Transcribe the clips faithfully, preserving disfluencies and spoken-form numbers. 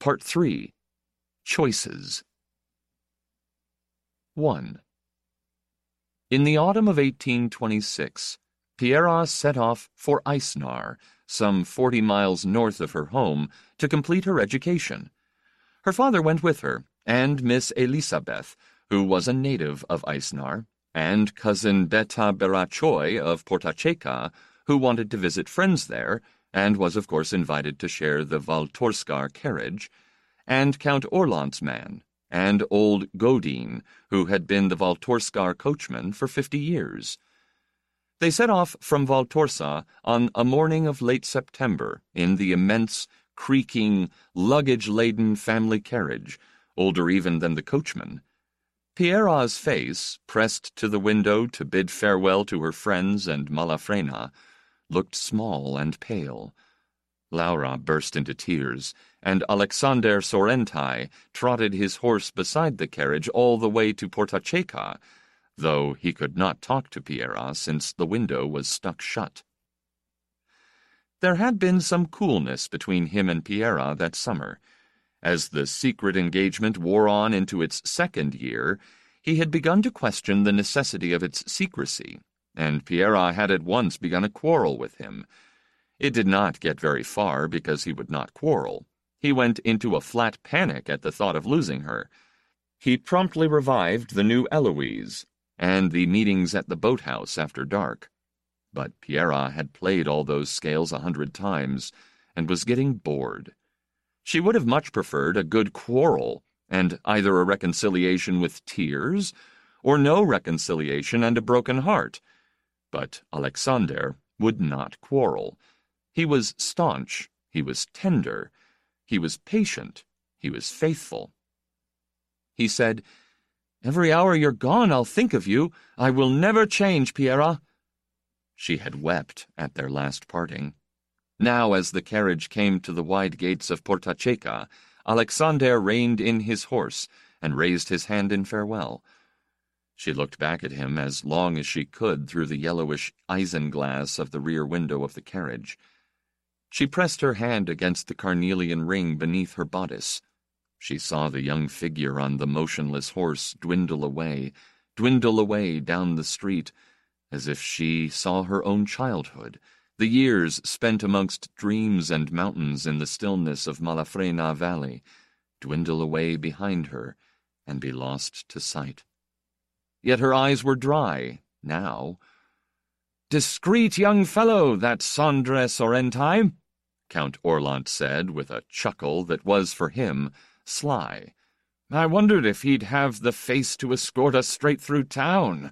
Part three. Choices. one. In the autumn of eighteen twenty-six, Pierra set off for Eisnar, some forty miles north of her home, to complete her education. Her father went with her, and Miss Elisabeth, who was a native of Eisnar, and cousin Beta Berachoy of Portacheca, who wanted to visit friends there, and was of course invited to share the Valtorskar carriage, and Count Orlant's man, and old Godin, who had been the Valtorskar coachman for fifty years. They set off from Valtorsa on a morning of late September in the immense, creaking, luggage-laden family carriage, older even than the coachman. Pierra's face, pressed to the window to bid farewell to her friends and Malafrena, looked small and pale. Laura burst into tears, and Alexander Sorrentai trotted his horse beside the carriage all the way to Portacheca, though he could not talk to Pierra since the window was stuck shut. There had been some coolness between him and Pierra that summer. As the secret engagement wore on into its second year, he had begun to question the necessity of its secrecy, and Pierra had at once begun a quarrel with him. It did not get very far because he would not quarrel. He went into a flat panic at the thought of losing her. He promptly revived the new Eloise, and the meetings at the boathouse after dark. But Pierra had played all those scales a hundred times, and was getting bored. She would have much preferred a good quarrel, and either a reconciliation with tears, or no reconciliation and a broken heart. But Alexander would not quarrel. He was staunch, he was tender, he was patient, he was faithful. He said, "Every hour you're gone I'll think of you. I will never change, Pierra." She had wept at their last parting. Now, as the carriage came to the wide gates of Portacheca, Alexander reined in his horse and raised his hand in farewell. She looked back at him as long as she could through the yellowish isinglass of the rear window of the carriage. She pressed her hand against the carnelian ring beneath her bodice. She saw the young figure on the motionless horse dwindle away, dwindle away down the street, as if she saw her own childhood, the years spent amongst dreams and mountains in the stillness of Malafrena Valley, dwindle away behind her and be lost to sight. Yet her eyes were dry, now. "Discreet young fellow, that Sandre Sorrentai," Count Orlant said with a chuckle that was, for him, sly. "I wondered if he'd have the face to escort us straight through town."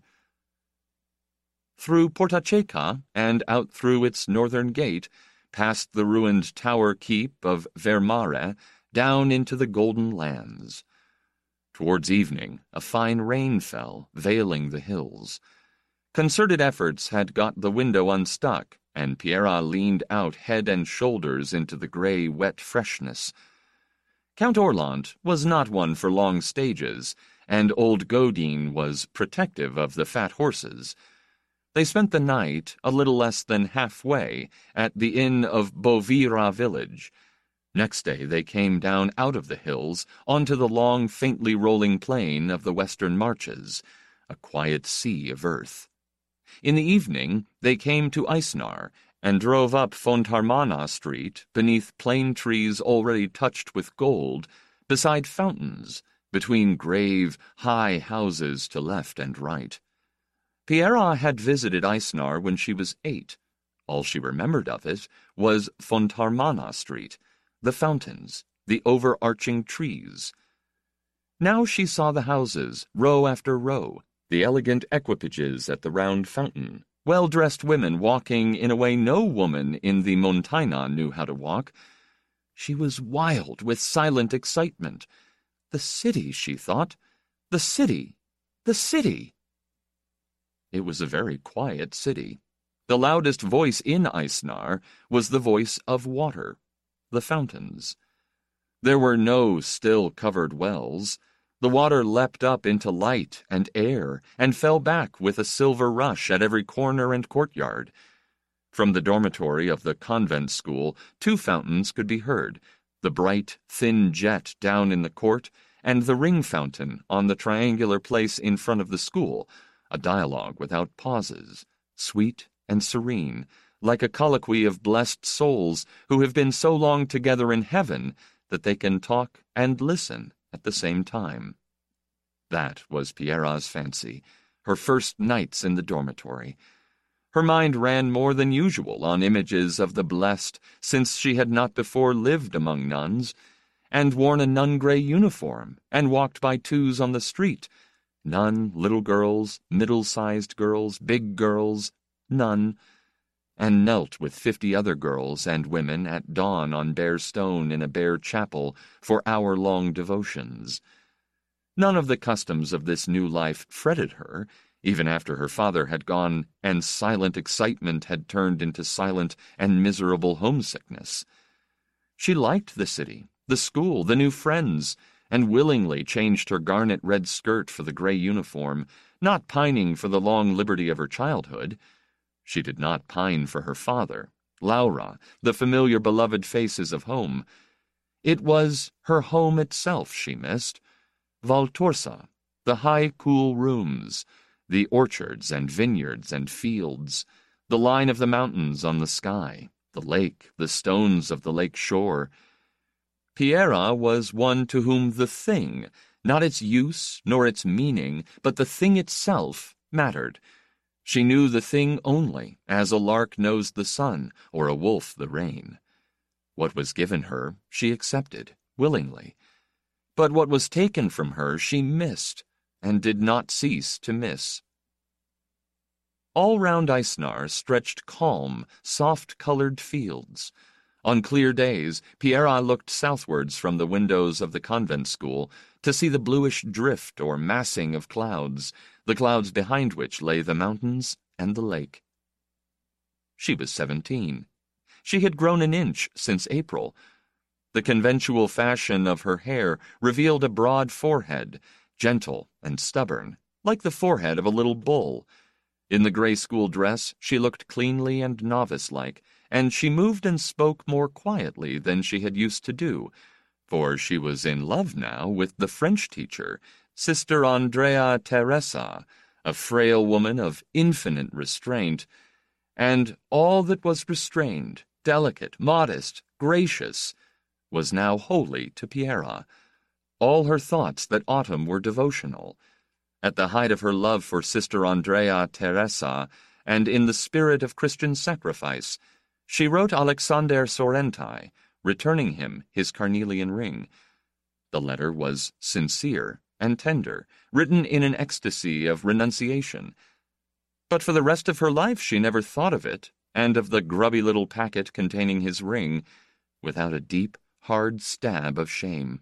Through Portacheca, and out through its northern gate, past the ruined tower keep of Vermare, down into the golden lands. Towards evening, a fine rain fell, veiling the hills. Concerted efforts had got the window unstuck, and Pierra leaned out head and shoulders into the grey, wet freshness. Count Orlant was not one for long stages, and old Godin was protective of the fat horses. They spent the night, a little less than halfway, at the inn of Bovira village. Next day they came down out of the hills onto the long, faintly rolling plain of the western marches, a quiet sea of earth. In the evening they came to Eisnar, and drove up Fontarmana Street, beneath plane trees already touched with gold, beside fountains, between grave, high houses to left and right. Pierra had visited Eisnar when she was eight. All she remembered of it was Fontarmana Street, the fountains, the overarching trees. Now she saw the houses, row after row, the elegant equipages at the round fountain, well-dressed women walking in a way no woman in the Montaina knew how to walk. She was wild with silent excitement. The city, she thought. The city. The city. It was a very quiet city. The loudest voice in Eisnar was the voice of water, the fountains. There were no still-covered wells. The water leapt up into light and air, and fell back with a silver rush at every corner and courtyard. From the dormitory of the convent school, two fountains could be heard, the bright, thin jet down in the court, and the ring fountain on the triangular place in front of the school, a dialogue without pauses, sweet and serene, like a colloquy of blessed souls who have been so long together in heaven that they can talk and listen at the same time. That was Pierra's fancy, her first nights in the dormitory. Her mind ran more than usual on images of the blessed, since she had not before lived among nuns, and worn a nun-gray uniform, and walked by twos on the street. Nun, little girls, middle-sized girls, big girls, nun, and knelt with fifty other girls and women at dawn on bare stone in a bare chapel for hour-long devotions. None of the customs of this new life fretted her, even after her father had gone and silent excitement had turned into silent and miserable homesickness. She liked the city, the school, the new friends, and willingly changed her garnet-red skirt for the gray uniform, not pining for the long liberty of her childhood. She did not pine for her father, Laura, the familiar beloved faces of home. It was her home itself she missed. Valtorsa, the high, cool rooms, the orchards and vineyards and fields, the line of the mountains on the sky, the lake, the stones of the lake shore. Pierra was one to whom the thing, not its use nor its meaning, but the thing itself, mattered. She knew the thing only, as a lark knows the sun, or a wolf the rain. What was given her, she accepted, willingly. But what was taken from her, she missed, and did not cease to miss. All round Eisnar stretched calm, soft-colored fields. On clear days, Pierra looked southwards from the windows of the convent school to see the bluish drift or massing of clouds, the clouds behind which lay the mountains and the lake. She was seventeen. She had grown an inch since April. The conventual fashion of her hair revealed a broad forehead, gentle and stubborn, like the forehead of a little bull. In the gray school dress, she looked cleanly and novice-like, and she moved and spoke more quietly than she had used to do, for she was in love now with the French teacher, Sister Andrea Teresa, a frail woman of infinite restraint, and all that was restrained, delicate, modest, gracious, was now holy to Pierra. All her thoughts that autumn were devotional. At the height of her love for Sister Andrea Teresa, and in the spirit of Christian sacrifice, she wrote Alexander Sorrentai, returning him his carnelian ring. The letter was sincere and tender, written in an ecstasy of renunciation. But for the rest of her life she never thought of it, and of the grubby little packet containing his ring, without a deep, hard stab of shame.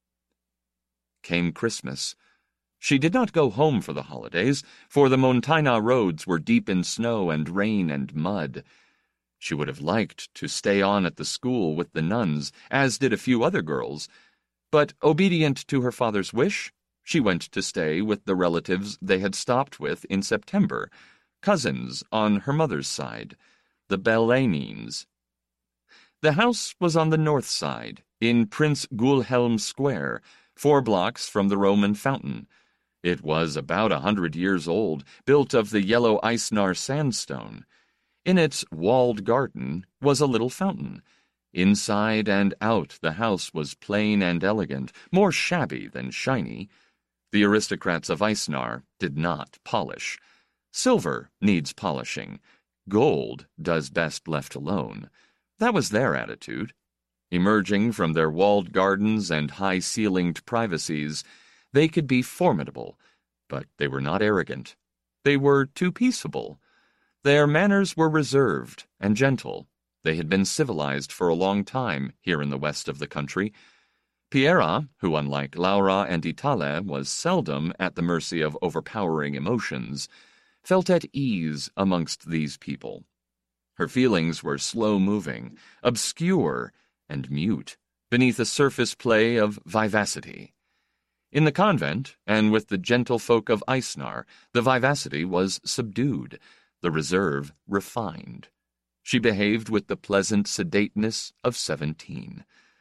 Came Christmas. She did not go home for the holidays, for the Montaina roads were deep in snow and rain and mud. She would have liked to stay on at the school with the nuns, as did a few other girls, but, obedient to her father's wish, she went to stay with the relatives they had stopped with in September, cousins on her mother's side, the Bellanines. The house was on the north side, in Prince Gulhelm Square, four blocks from the Roman fountain. It was about a hundred years old, built of the yellow Eisnar sandstone. In its walled garden was a little fountain. Inside and out the house was plain and elegant, more shabby than shiny. The aristocrats of Eisnar did not polish. Silver needs polishing. Gold does best left alone. That was their attitude. Emerging from their walled gardens and high-ceilinged privacies, they could be formidable, but they were not arrogant. They were too peaceable. Their manners were reserved and gentle. They had been civilized for a long time here in the west of the country. Pierra, who unlike Laura and Itale was seldom at the mercy of overpowering emotions, felt at ease amongst these people. Her feelings were slow-moving, obscure, and mute, beneath a surface play of vivacity. In the convent, and with the gentle folk of Eisnar, the vivacity was subdued, the reserve refined. She behaved with the pleasant sedateness of seventeen.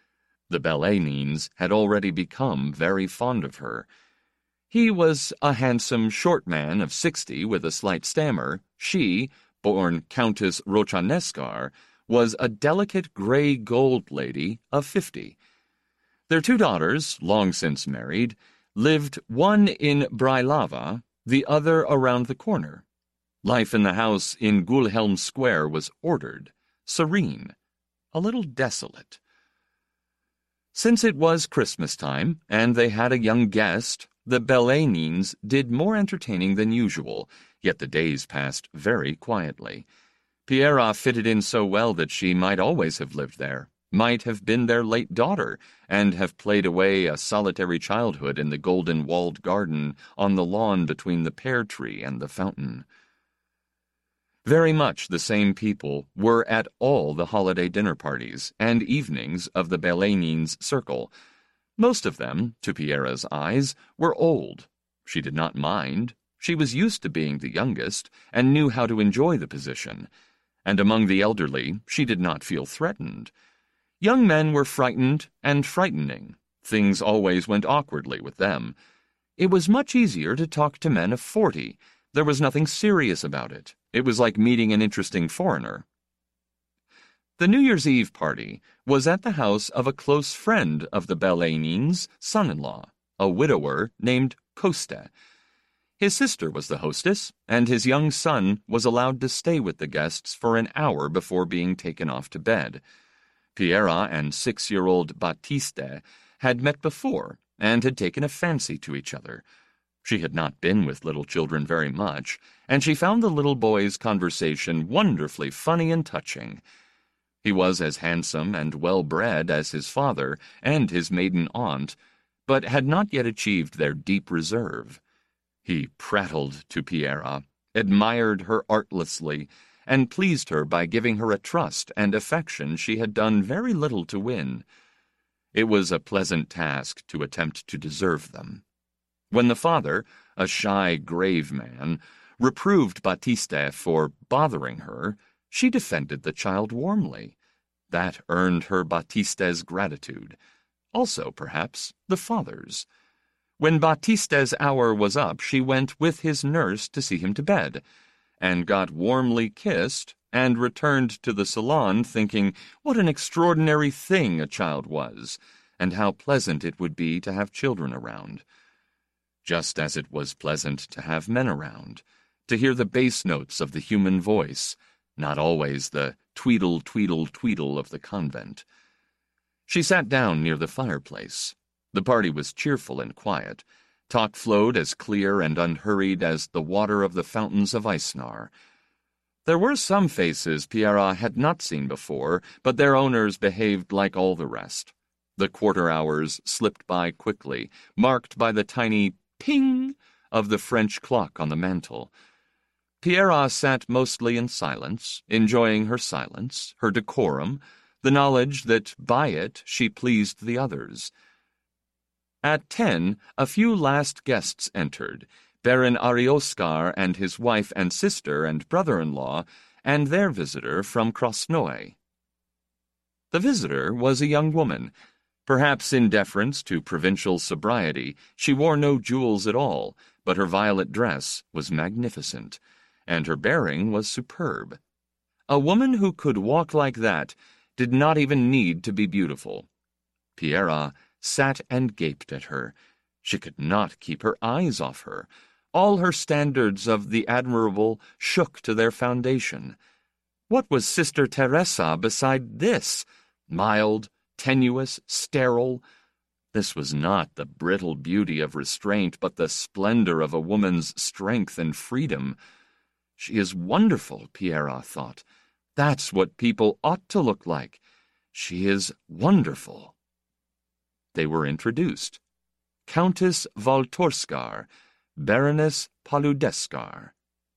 The Belegnines had already become very fond of her. He was a handsome, short man of sixty with a slight stammer. She, born Countess Rochanescar, was a delicate gray-gold lady of fifty. Their two daughters, long since married, lived one in Brylava, the other around the corner. Life in the house in Gulhelm Square was ordered, serene, a little desolate. Since it was Christmas time, and they had a young guest, the Belegnines did more entertaining than usual, yet the days passed very quietly. Pierra fitted in so well that she might always have lived there, might have been their late daughter, and have played away a solitary childhood in the golden-walled garden on the lawn between the pear tree and the fountain. Very much the same people were at all the holiday dinner parties and evenings of the Belegnines' circle. Most of them, to Pierra's eyes, were old. She did not mind. She was used to being the youngest, and knew how to enjoy the position. And among the elderly, she did not feel threatened. Young men were frightened and frightening. Things always went awkwardly with them. It was much easier to talk to men of forty. There was nothing serious about it. It was like meeting an interesting foreigner. The New Year's Eve party was at the house of a close friend of the Belegnines' son-in-law, a widower named Koste. His sister was the hostess, and his young son was allowed to stay with the guests for an hour before being taken off to bed. Pierra and six-year-old Baptiste had met before and had taken a fancy to each other. She had not been with little children very much, and she found the little boy's conversation wonderfully funny and touching. He was as handsome and well-bred as his father and his maiden aunt, but had not yet achieved their deep reserve. He prattled to Pierra, admired her artlessly, and pleased her by giving her a trust and affection she had done very little to win. It was a pleasant task to attempt to deserve them. When the father, a shy, grave man, reproved Baptiste for bothering her, she defended the child warmly. That earned her Baptiste's gratitude. Also, perhaps, the father's. When Baptiste's hour was up, she went with his nurse to see him to bed, and got warmly kissed, and returned to the salon thinking what an extraordinary thing a child was, and how pleasant it would be to have children around. Just as it was pleasant to have men around, to hear the bass notes of the human voice, not always the tweedle, tweedle, tweedle of the convent. She sat down near the fireplace. The party was cheerful and quiet. Talk flowed as clear and unhurried as the water of the fountains of Eisnar. There were some faces Pierra had not seen before, but their owners behaved like all the rest. The quarter hours slipped by quickly, marked by the tiny ping of the French clock on the mantel. Pierra sat mostly in silence, enjoying her silence, her decorum, the knowledge that by it she pleased the others. At ten, a few last guests entered, Baron Arioskar and his wife and sister and brother-in-law, and their visitor from Krasnoe. The visitor was a young woman. Perhaps in deference to provincial sobriety, she wore no jewels at all, but her violet dress was magnificent, and her bearing was superb. A woman who could walk like that did not even need to be beautiful. Pierra sat and gaped at her. She could not keep her eyes off her. All her standards of the admirable shook to their foundation. What was Sister Teresa beside this? Mild, tenuous, sterile. This was not the brittle beauty of restraint, but the splendor of a woman's strength and freedom. She is wonderful, Pierra thought. That's what people ought to look like. She is wonderful. They were introduced. Countess Valtorskar, Baroness Paludeskar.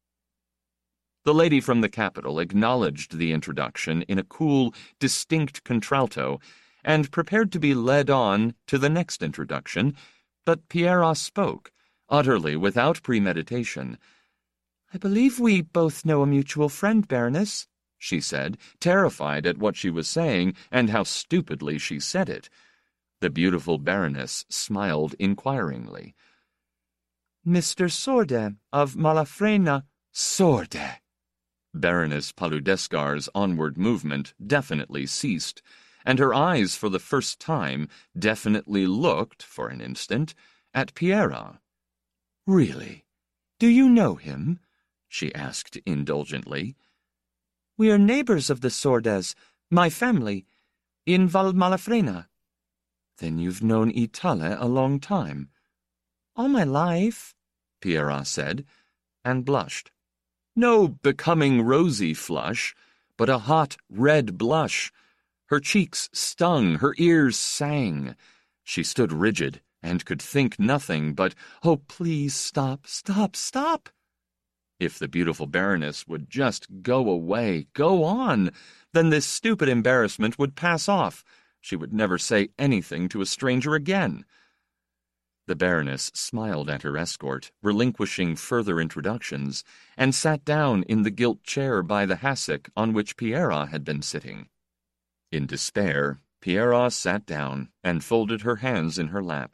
The lady from the capital acknowledged the introduction in a cool, distinct contralto, and prepared to be led on to the next introduction, but Pierra spoke, utterly without premeditation. "I believe we both know a mutual friend, Baroness," she said, terrified at what she was saying and how stupidly she said it. The beautiful Baroness smiled inquiringly. Mister Sorde of Malafrena. Sorde! Baroness Paludescar's onward movement definitely ceased, and her eyes for the first time definitely looked, for an instant, at Pierre. Really? Do you know him? She asked indulgently. We are neighbors of the Sordes, my family, in Val Malafrena. Then you've known Itale a long time. All my life, Pierre said, and blushed. No becoming rosy flush, but a hot red blush. Her cheeks stung, her ears sang. She stood rigid and could think nothing but, "Oh, please stop, stop, stop." If the beautiful Baroness would just go away, go on, then this stupid embarrassment would pass off. She would never say anything to a stranger again. The Baroness smiled at her escort, relinquishing further introductions, and sat down in the gilt chair by the hassock on which Pierre had been sitting. In despair, Pierre sat down and folded her hands in her lap.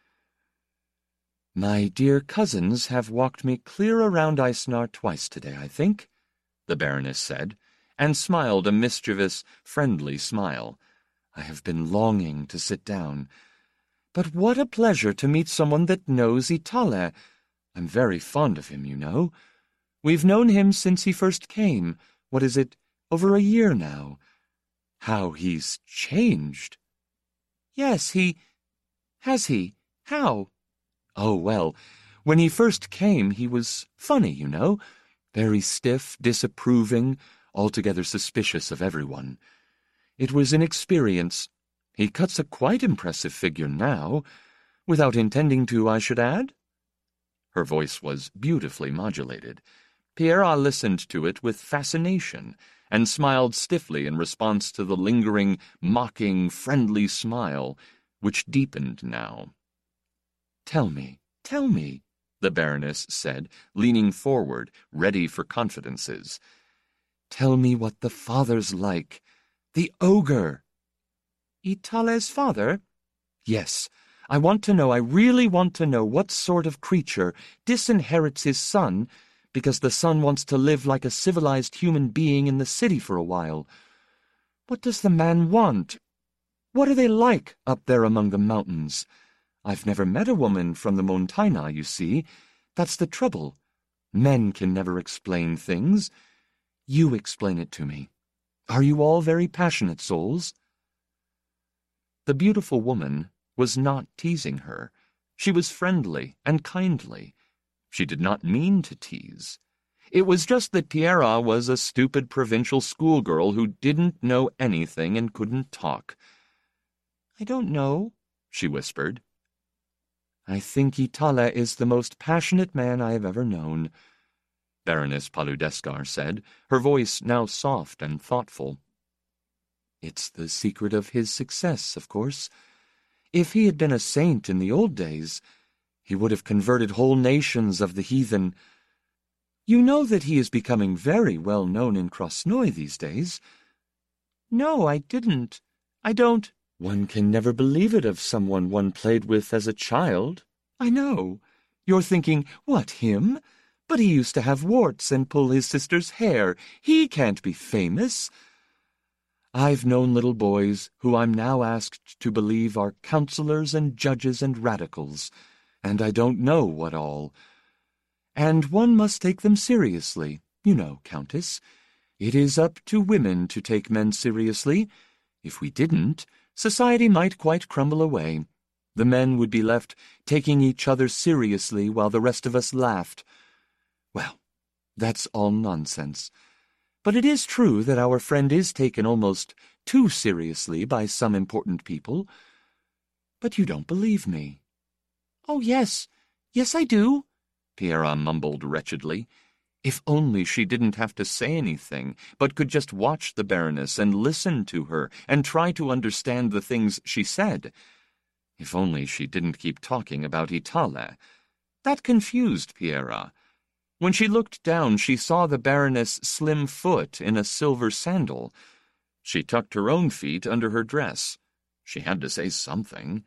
My dear cousins have walked me clear around Isnar twice today, I think, the Baroness said, and smiled a mischievous, friendly smile. I have been longing to sit down. But what a pleasure to meet someone that knows Itale. I'm very fond of him, you know. We've known him since he first came. What is it, over a year now? How he's changed. Yes, he... Has he? How? Oh, well, when he first came he was funny, you know. Very stiff, disapproving, altogether suspicious of everyone. It was an experience. He cuts a quite impressive figure now, without intending to, I should add. Her voice was beautifully modulated. Pierre listened to it with fascination, and smiled stiffly in response to the lingering, mocking, friendly smile, which deepened now. "Tell me, tell me," the Baroness said, leaning forward, ready for confidences. "Tell me what the father's like. The ogre." "Itale's father?" "Yes. I want to know, I really want to know what sort of creature disinherits his son because the son wants to live like a civilized human being in the city for a while. What does the man want? What are they like up there among the mountains? I've never met a woman from the Montaina, you see. That's the trouble. Men can never explain things. You explain it to me. Are you all very passionate souls?" The beautiful woman was not teasing her. She was friendly and kindly. She did not mean to tease. It was just that Pierre was a stupid provincial schoolgirl who didn't know anything and couldn't talk. "I don't know," she whispered. "I think Itale is the most passionate man I have ever known," Baroness Paludescar said, her voice now soft and thoughtful. "It's the secret of his success, of course. If he had been a saint in the old days, he would have converted whole nations of the heathen. You know that he is becoming very well known in Krasnoy these days." "No, I didn't. I don't—" "One can never believe it of someone one played with as a child. I know. You're thinking, what, him? But he used to have warts and pull his sister's hair. He can't be famous." I've known little boys who I'm now asked to believe are counselors and judges and radicals, and I don't know what all. And one must take them seriously, you know, Countess. It is up to women to take men seriously. If we didn't, society might quite crumble away. The men would be left taking each other seriously while the rest of us laughed. Well, that's all nonsense. But it is true that our friend is taken almost too seriously by some important people. But you don't believe me." "Oh, yes, yes I do," Pierre mumbled wretchedly. If only she didn't have to say anything, but could just watch the Baroness and listen to her and try to understand the things she said. If only she didn't keep talking about Itale. That confused Pierre. When she looked down, she saw the Baroness' slim foot in a silver sandal. She tucked her own feet under her dress. She had to say something.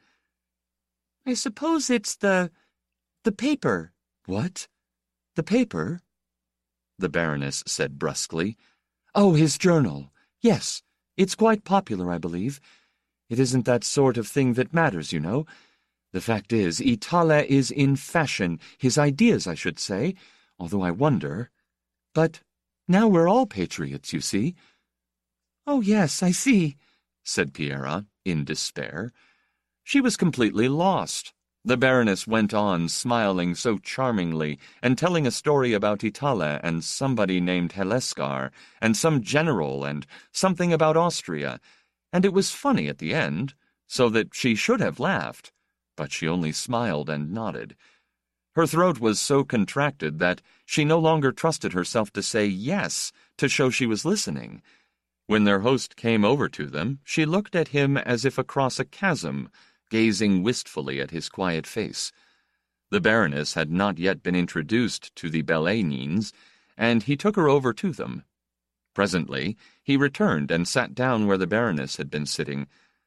I suppose it's the... the paper. What? The paper? The Baroness said brusquely. Oh, his journal. Yes, it's quite popular, I believe. It isn't that sort of thing that matters, you know. The fact is, Italia is in fashion, his ideas, I should say, although I wonder. But now we're all patriots, you see. Oh, yes, I see, said Piera, in despair. She was completely lost. The Baroness went on, smiling so charmingly, and telling a story about Italia and somebody named Heleskar, and some general, and something about Austria, and it was funny at the end, so that she should have laughed, but she only smiled and nodded. Her throat was so contracted that she no longer trusted herself to say yes to show she was listening. When their host came over to them, she looked at him as if across a chasm, gazing wistfully at his quiet face. The Baroness had not yet been introduced to the Belenins, and he took her over to them. Presently, he returned and sat down where the Baroness had been sitting.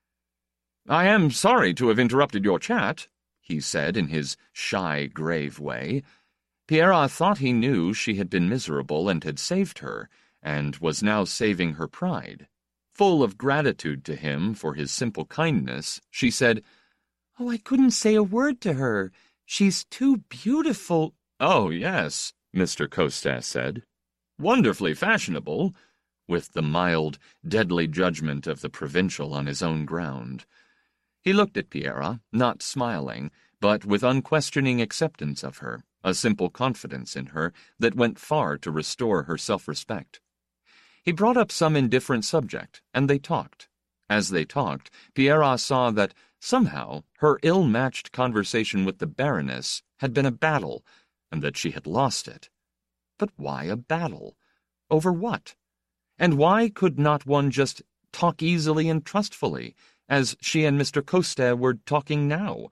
"I am sorry to have interrupted your chat," he said in his shy, grave way. Piera thought he knew she had been miserable and had saved her, and was now saving her pride. Full of gratitude to him for his simple kindness, she said, "Oh, I couldn't say a word to her. She's too beautiful." "Oh, yes," Mister Kostas said. "Wonderfully fashionable," with the mild, deadly judgment of the provincial on his own ground. He looked at Piera, not smiling, but with unquestioning acceptance of her, a simple confidence in her that went far to restore her self-respect. He brought up some indifferent subject, and they talked. As they talked, Piera saw that, somehow, her ill-matched conversation with the Baroness had been a battle, and that she had lost it. But why a battle? Over what? And why could not one just talk easily and trustfully, as she and Mister Kostas were talking now?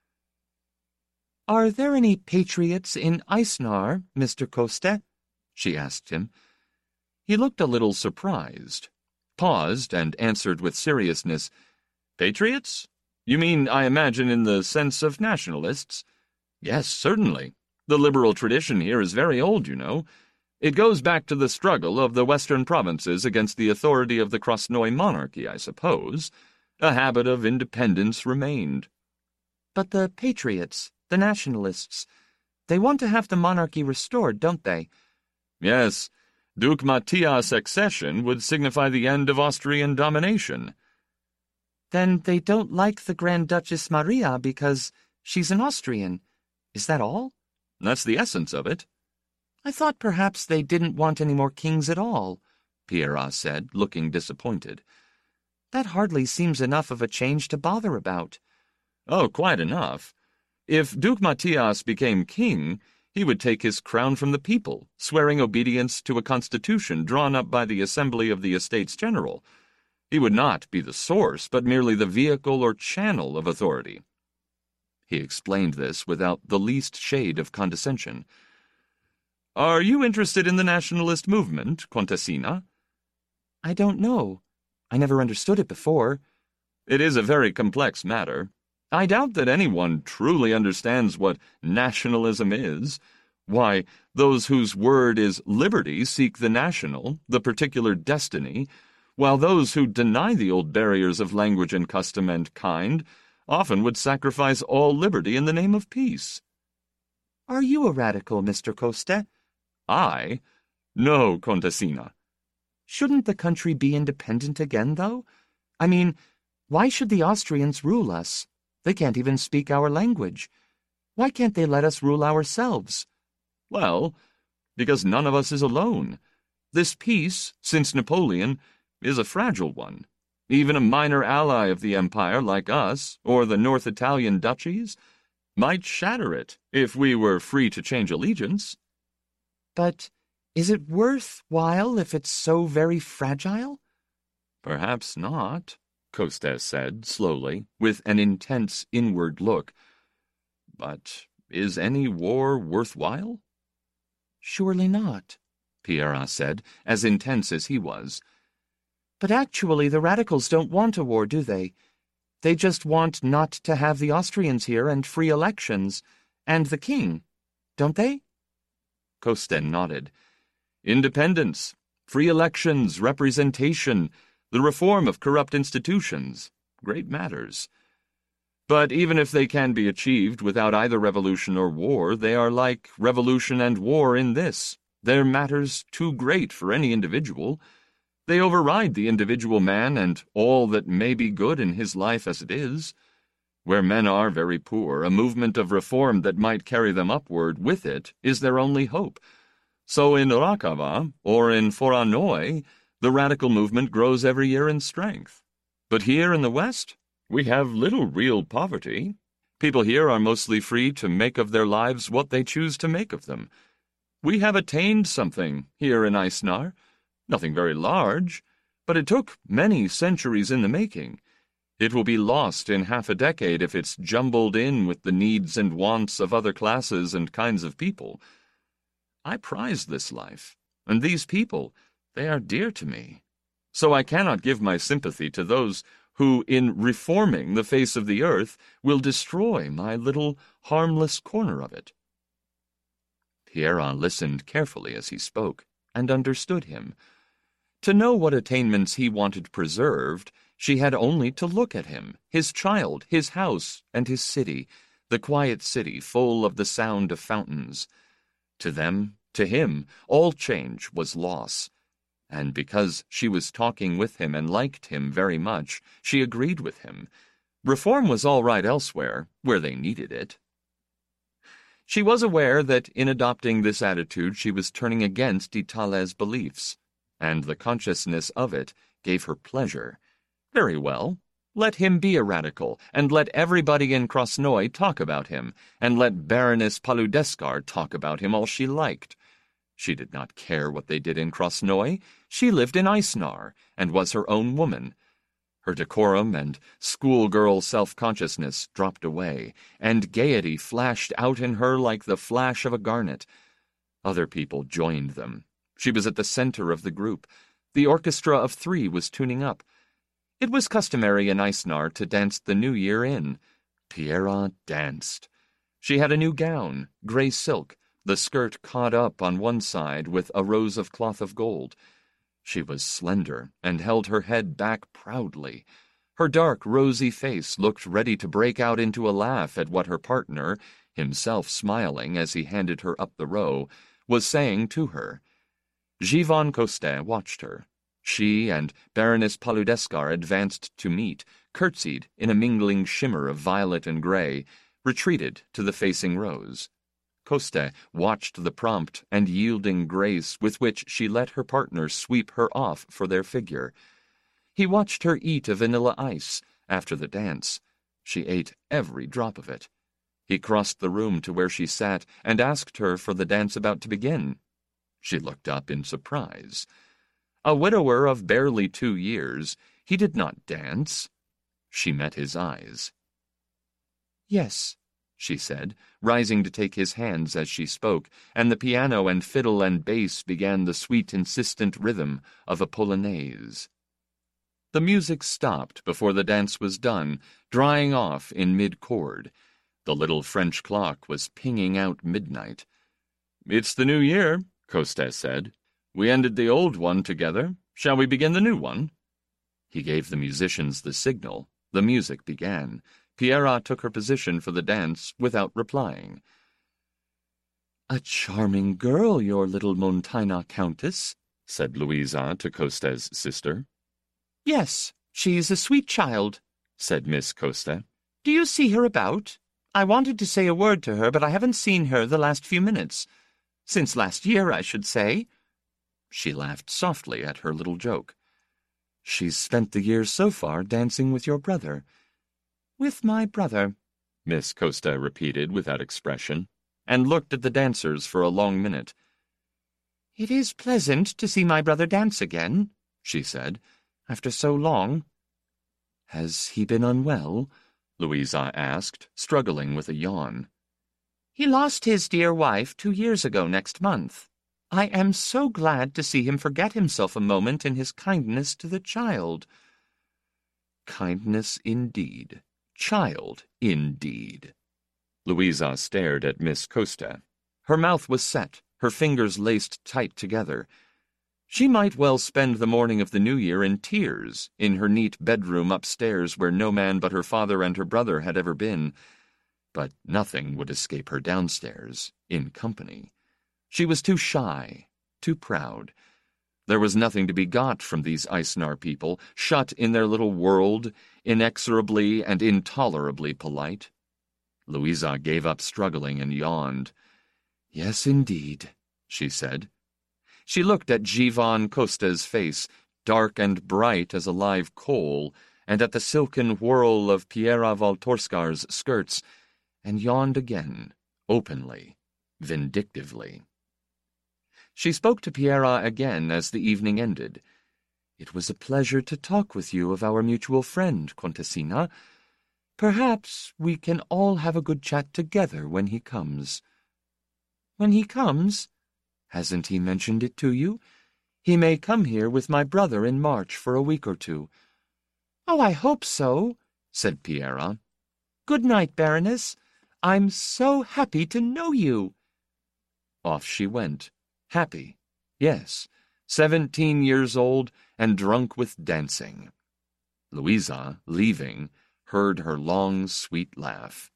"Are there any patriots in Eisnar, Mister Kostas?" she asked him. He looked a little surprised, paused, and answered with seriousness, "Patriots? You mean, I imagine, in the sense of nationalists? Yes, certainly. The liberal tradition here is very old, you know. It goes back to the struggle of the western provinces against the authority of the Krasnoy monarchy, I suppose. A habit of independence remained." "But the patriots, the nationalists, they want to have the monarchy restored, don't they?" "Yes. Duke Matthias' accession would signify the end of Austrian domination." "Then they don't like the Grand Duchess Maria because she's an Austrian. Is that all?" "That's the essence of it." "I thought perhaps they didn't want any more kings at all," Piera said, looking disappointed. "That hardly seems enough of a change to bother about." "Oh, quite enough. If Duke Matthias became king, he would take his crown from the people, swearing obedience to a constitution drawn up by the Assembly of the Estates General. He would not be the source, but merely the vehicle or channel of authority." He explained this without the least shade of condescension. "Are you interested in the nationalist movement, Contessina?" "I don't know. I never understood it before." "It is a very complex matter. I doubt that anyone truly understands what nationalism is. Why, those whose word is liberty seek the national, the particular destiny, while those who deny the old barriers of language and custom and kind often would sacrifice all liberty in the name of peace." "Are you a radical, Mister Kostas?" "I? No, Contessina." "Shouldn't the country be independent again, though? I mean, why should the Austrians rule us? They can't even speak our language. Why can't they let us rule ourselves?" "Well, because none of us is alone. This peace, since Napoleon, is a fragile one. Even a minor ally of the empire like us, or the North Italian duchies, might shatter it if we were free to change allegiance." "But is it worth while if it's so very fragile?" "Perhaps not," Kostas said slowly, with an intense inward look. "But is any war worthwhile?" "Surely not," Piera said, as intense as he was. "But actually the radicals don't want a war, do they? They just want not to have the Austrians here and free elections, and the king, don't they? Costen nodded. Independence, free elections, representation, the reform of corrupt institutions, great matters. But even if they can be achieved without either revolution or war, they are like revolution and war in this. They're matters too great for any individual. They override the individual man and all that may be good in his life as it is. Where men are very poor, a movement of reform that might carry them upward with it is their only hope. So in Rakava, or in Voronoi, the radical movement grows every year in strength. But here in the West, we have little real poverty. People here are mostly free to make of their lives what they choose to make of them. We have attained something here in Eisnar, nothing very large, but it took many centuries in the making. It will be lost in half a decade if it's jumbled in with the needs and wants of other classes and kinds of people. I prize this life, and these people, they are dear to me. So I cannot give my sympathy to those who, in reforming the face of the earth, will destroy my little harmless corner of it. Pierre listened carefully as he spoke, and understood him. To know what attainments he wanted preserved, she had only to look at him, his child, his house, and his city, the quiet city full of the sound of fountains. To them, to him, all change was loss. And because she was talking with him and liked him very much, she agreed with him. Reform was all right elsewhere, where they needed it. She was aware that in adopting this attitude she was turning against Itale's beliefs, and the consciousness of it gave her pleasure. Very well. Let him be a radical, and let everybody in Krasnoi talk about him, and let Baroness Paludeskar talk about him all she liked. She did not care what they did in Krasnoi. She lived in Eisnar, and was her own woman. Her decorum and schoolgirl self-consciousness dropped away, and gaiety flashed out in her like the flash of a garnet. Other people joined them. She was at the center of the group. The orchestra of three was tuning up. It was customary in Eisnar to dance the New Year in. Pierre danced. She had a new gown, gray silk, the skirt caught up on one side with a rose of cloth of gold. She was slender and held her head back proudly. Her dark, rosy face looked ready to break out into a laugh at what her partner, himself smiling as he handed her up the row, was saying to her. Givon Costen watched her. She and Baroness Paludeskar advanced to meet, curtsied in a mingling shimmer of violet and gray, retreated to the facing rows. Costen watched the prompt and yielding grace with which she let her partner sweep her off for their figure. He watched her eat a vanilla ice after the dance. She ate every drop of it. He crossed the room to where she sat and asked her for the dance about to begin. She looked up in surprise. A widower of barely two years, he did not dance. She met his eyes. "Yes," she said, rising to take his hands as she spoke, and the piano and fiddle and bass began the sweet, insistent rhythm of a polonaise. The music stopped before the dance was done, drying off in mid-chord. The little French clock was pinging out midnight. "It's the new year," Costen said. "We ended the old one together. Shall we begin the new one?" He gave the musicians the signal. The music began. Pierre took her position for the dance without replying. "A charming girl, your little Montaina countess," said Louisa to Costen's sister. "Yes, she's a sweet child," said Miss Costen. "Do you see her about? I wanted to say a word to her, but I haven't seen her the last few minutes. Since last year, I should say." She laughed softly at her little joke. "She's spent the year so far dancing with your brother." "With my brother," Miss Costen repeated without expression, and looked at the dancers for a long minute. "It is pleasant to see my brother dance again," she said, "after so long." "Has he been unwell?" Louisa asked, struggling with a yawn. "He lost his dear wife two years ago next month. I am so glad to see him forget himself a moment in his kindness to the child." Kindness indeed. Child indeed. Louisa stared at Miss Costa. Her mouth was set, her fingers laced tight together. She might well spend the morning of the New Year in tears, in her neat bedroom upstairs where no man but her father and her brother had ever been. But nothing would escape her downstairs, in company. She was too shy, too proud. There was nothing to be got from these Eisnar people, shut in their little world, inexorably and intolerably polite. Louisa gave up struggling and yawned. "Yes, indeed," she said. She looked at Jivan Kosta's face, dark and bright as a live coal, and at the silken whirl of Piera Valtorskar's skirts, and yawned again, openly, vindictively. She spoke to Piera again as the evening ended. "It was a pleasure to talk with you of our mutual friend, Contessina. Perhaps we can all have a good chat together when he comes." "When he comes? Hasn't he mentioned it to you? He may come here with my brother in March for a week or two." "Oh, I hope so," said Piera. "Good night, Baroness. I'm so happy to know you." Off she went, happy, yes, seventeen years old and drunk with dancing. Louisa, leaving, heard her long, sweet laugh.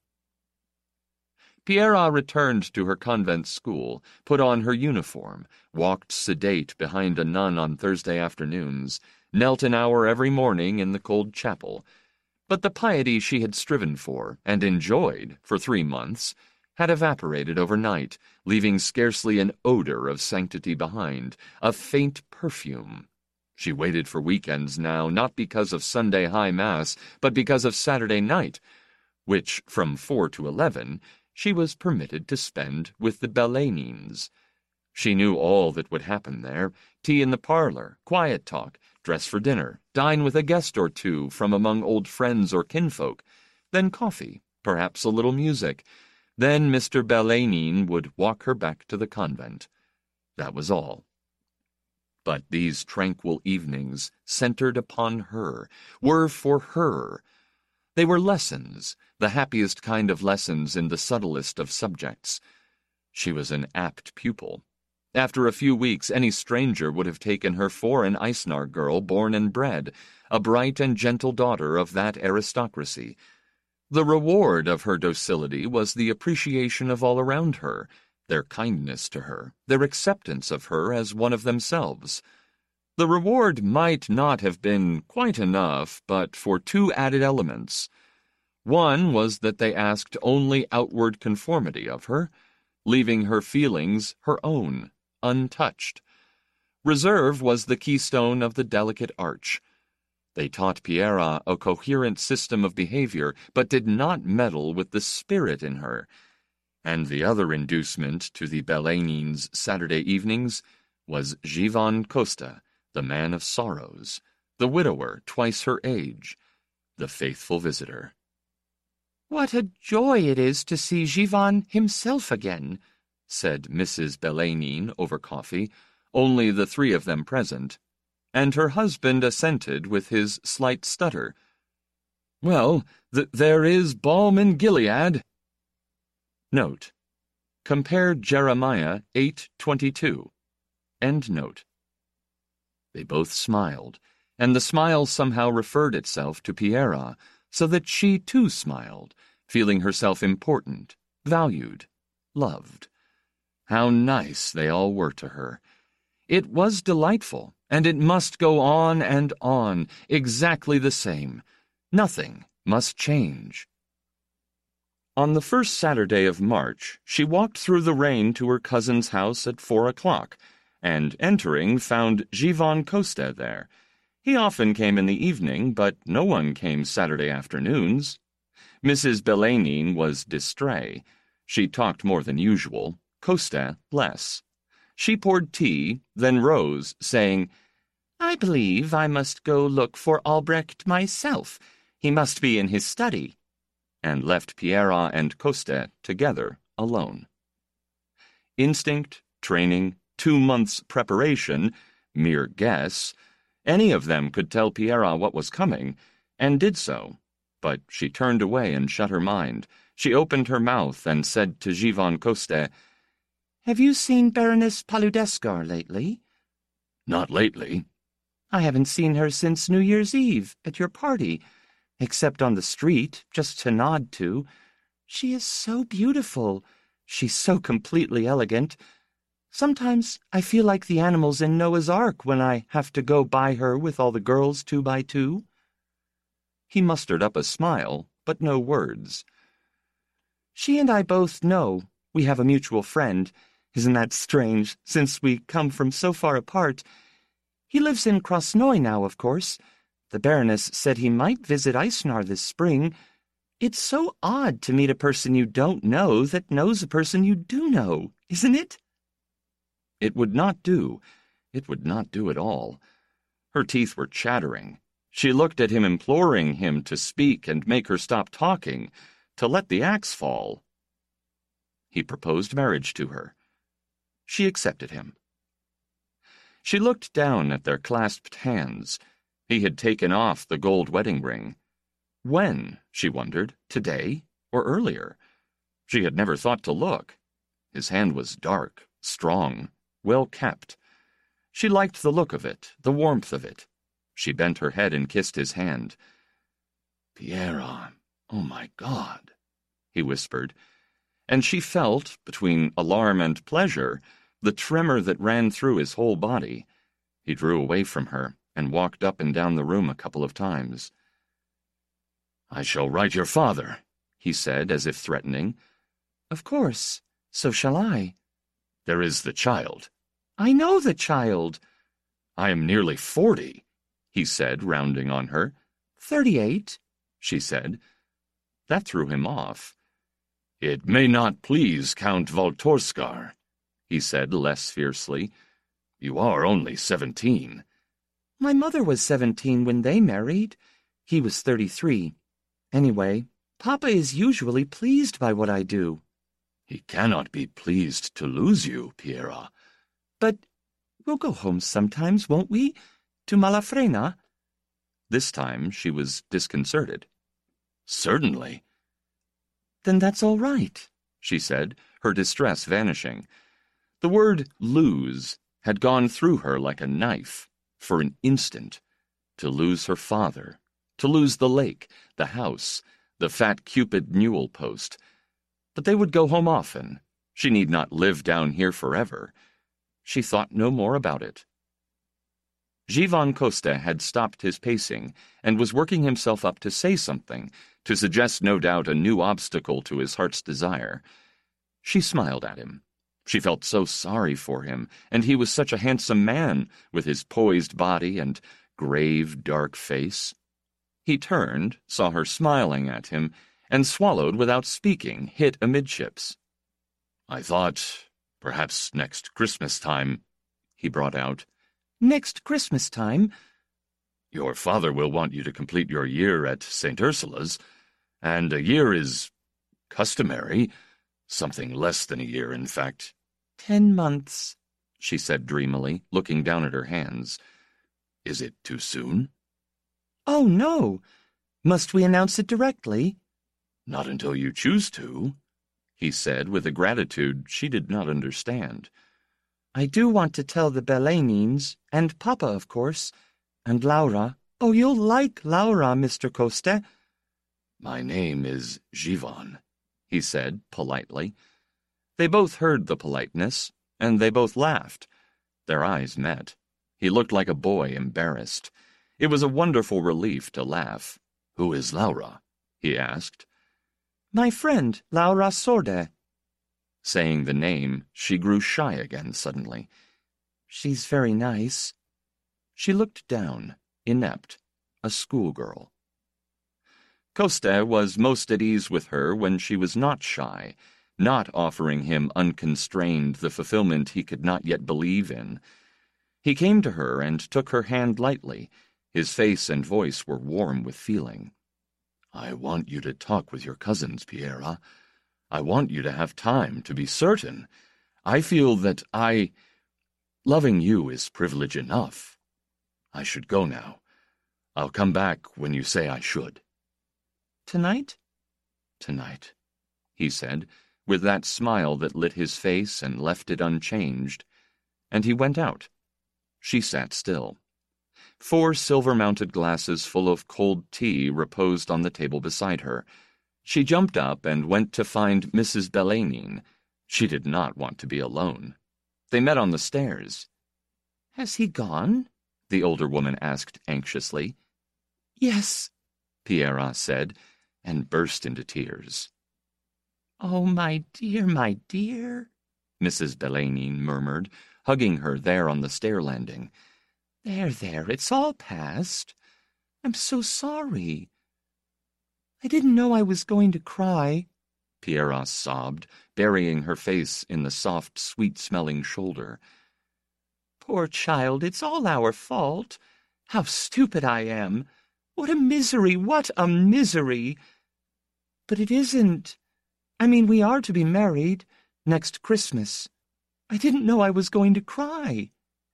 Piera returned to her convent school, put on her uniform, walked sedate behind a nun on Thursday afternoons, knelt an hour every morning in the cold chapel. But the piety she had striven for, and enjoyed, for three months, had evaporated overnight, leaving scarcely an odor of sanctity behind, a faint perfume. She waited for weekends now, not because of Sunday High Mass, but because of Saturday night, which, from four to eleven, she was permitted to spend with the Belenines. She knew all that would happen there: tea in the parlor, quiet talk, dress for dinner, dine with a guest or two from among old friends or kinfolk, then coffee, perhaps a little music. Then Mister Belenine would walk her back to the convent. That was all. But these tranquil evenings centered upon her, were for her. They were lessons, the happiest kind of lessons in the subtlest of subjects. She was an apt pupil. After a few weeks, any stranger would have taken her for an Eisnar girl born and bred, a bright and gentle daughter of that aristocracy. The reward of her docility was the appreciation of all around her, their kindness to her, their acceptance of her as one of themselves. The reward might not have been quite enough, but for two added elements. One was that they asked only outward conformity of her, leaving her feelings her own, untouched. Reserve was the keystone of the delicate arch. They taught Piera a coherent system of behavior, but did not meddle with the spirit in her. And the other inducement to the Belenines' Saturday evenings was Jivan Kosta, the man of sorrows, the widower twice her age, the faithful visitor. "What a joy it is to see Jivan himself again," said Missus Belenine over coffee, only the three of them present, and her husband assented with his slight stutter. "Well, th there is balm in Gilead." Note: compare Jeremiah eight twenty-two. End note. They both smiled, and the smile somehow referred itself to Piera, so that she too smiled, feeling herself important, valued, loved. How nice they all were to her. It was delightful, and it must go on and on, exactly the same. Nothing must change. On the first Saturday of March, she walked through the rain to her cousin's house at four o'clock, and, entering, found Jivan Kosta there. He often came in the evening, but no one came Saturday afternoons. Missus Belenine was distrait. She talked more than usual, Kosta less. She poured tea, then rose, saying, "I believe I must go look for Albrecht myself. He must be in his study," and left Piera and Kosta together alone. Instinct, training, two months' preparation, mere guess, any of them could tell Piera what was coming, and did so, but she turned away and shut her mind. She opened her mouth and said to Zhivon Koste, "Have you seen Baroness Paludeskar lately?" "Not lately." "I haven't seen her since New Year's Eve at your party, except on the street, just to nod to. She is so beautiful. She's so completely elegant. Sometimes I feel like the animals in Noah's Ark when I have to go by her with all the girls two by two." He mustered up a smile, but no words. "She and I both know. We have a mutual friend. Isn't that strange, since we come from so far apart? He lives in Krasnoy now, of course. The Baroness said he might visit Eisnar this spring. It's so odd to meet a person you don't know that knows a person you do know, isn't it?" It would not do. It would not do at all. Her teeth were chattering. She looked at him, imploring him to speak and make her stop talking, to let the axe fall. He proposed marriage to her. She accepted him. She looked down at their clasped hands. He had taken off the gold wedding ring. When, she wondered, today or earlier? She had never thought to look. His hand was dark, strong, well kept. She liked the look of it, the warmth of it. She bent her head and kissed his hand. "Pierre, oh my God," he whispered, and she felt, between alarm and pleasure, the tremor that ran through his whole body. He drew away from her and walked up and down the room a couple of times. "I shall write your father," he said, as if threatening. "Of course. So shall I." "There is the child." "I know the child." "I am nearly forty," he said, rounding on her. Thirty-eight, she said. That threw him off. "It may not please Count Voltorskar," he said less fiercely. "You are only seventeen." "My mother was seventeen when they married. He was thirty-three. Anyway, Papa is usually pleased by what I do." "He cannot be pleased to lose you, Pierre." "But we'll go home sometimes, won't we? To Malafrena?" This time she was disconcerted. "Certainly." "Then that's all right," she said, her distress vanishing. The word lose had gone through her like a knife, for an instant. To lose her father, to lose the lake, the house, the fat Cupid newel post. But they would go home often. She need not live down here forever. She thought no more about it. Zhivon Koste had stopped his pacing and was working himself up to say something, to suggest no doubt a new obstacle to his heart's desire. She smiled at him. She felt so sorry for him, and he was such a handsome man, with his poised body and grave, dark face. He turned, saw her smiling at him, and swallowed without speaking, hit amidships. "I thought, perhaps next Christmas time," he brought out. "Next Christmas time?" "Your father will want you to complete your year at Saint Ursula's, and a year is customary, something less than a year, in fact." Ten months," she said dreamily, looking down at her hands. "Is it too soon?" "Oh, no. Must we announce it directly?" "Not until you choose to," he said with a gratitude she did not understand. "I do want to tell the Belenins, and Papa, of course, and Laura. Oh, you'll like Laura, Mister Koste." "My name is Zhivon," he said politely. They both heard the politeness, and they both laughed. Their eyes met. He looked like a boy embarrassed. It was a wonderful relief to laugh. "Who is Laura?" he asked. "My friend, Laura Sorde." Saying the name, she grew shy again suddenly. "She's very nice." She looked down, inept, a schoolgirl. Koste was most at ease with her when she was not shy, not offering him unconstrained the fulfillment he could not yet believe in. He came to her and took her hand lightly. His face and voice were warm with feeling. "I want you to talk with your cousins, Pierre. I want you to have time to be certain. I feel that I... Loving you is privilege enough. I should go now. I'll come back when you say I should. Tonight? Tonight, he said, with that smile that lit his face and left it unchanged, and he went out. She sat still. Four silver-mounted glasses full of cold tea reposed on the table beside her. She jumped up and went to find Missus Bellanine. She did not want to be alone. They met on the stairs. "Has he gone?" the older woman asked anxiously. "Yes," Pierre said, and burst into tears. "Oh, my dear, my dear," Missus Bellanine murmured, hugging her there on the stair landing. "There, there, it's all past. I'm so sorry. I didn't know I was going to cry," Pierre sobbed, burying her face in the soft, sweet-smelling shoulder. "Poor child, it's all our fault. How stupid I am. What a misery, what a misery. But it isn't. I mean, we are to be married next Christmas. I didn't know I was going to cry."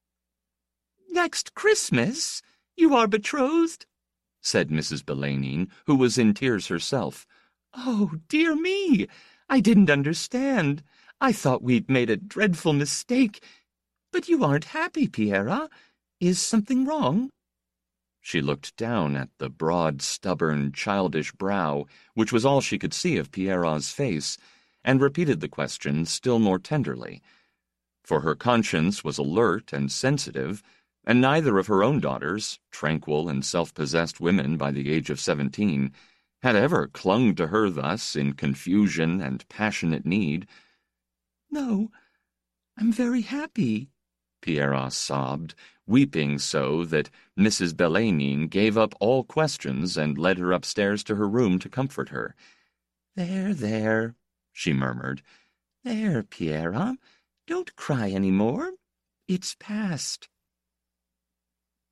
"Next Christmas? You are betrothed?" said Missus Bellanine, who was in tears herself. "Oh, dear me! I didn't understand. I thought we'd made a dreadful mistake. But you aren't happy, Pierre. Is something wrong?" She looked down at the broad, stubborn, childish brow, which was all she could see of Pierre's face, and repeated the question still more tenderly. For her conscience was alert and sensitive, and neither of her own daughters, tranquil and self-possessed women by the age of seventeen, had ever clung to her thus in confusion and passionate need. "No, I'm very happy," Pierre sobbed, weeping so that Missus Bellanine gave up all questions and led her upstairs to her room to comfort her. "There, there," she murmured. "There, Pierre, don't cry any more. It's past."